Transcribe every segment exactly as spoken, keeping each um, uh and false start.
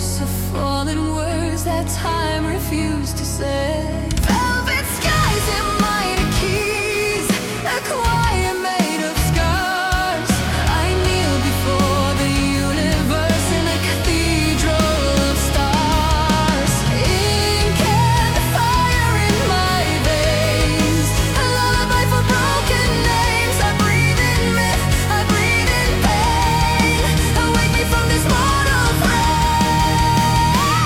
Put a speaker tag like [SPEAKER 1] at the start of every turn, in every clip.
[SPEAKER 1] house of fallen words that time refused to say. Velvet skies and mighty keys, a choir made of scars. I kneel before the universe in a cathedral of stars. Ink and fire in my veins, a lullaby for broken names. I breathe in myth, I breathe in pain. Awake me from this mortal frame.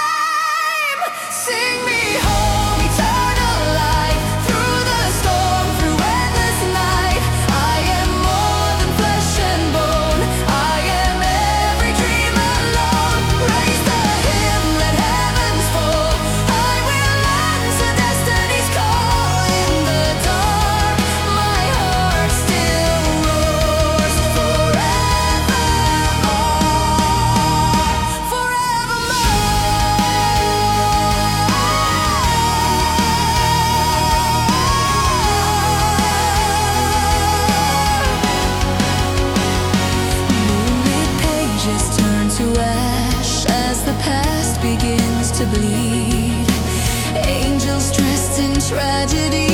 [SPEAKER 1] Sing me home, eternal light, through the storm, through endless night. I am more than flesh and bone, I am every dream alone. Raise the hymn, let heavens fall, I will answer destiny's call. In the dark, my heart still roars forevermore, forevermore. Moonlit pages turn to ash as the past begins to bleed. Angels dressed in tragedy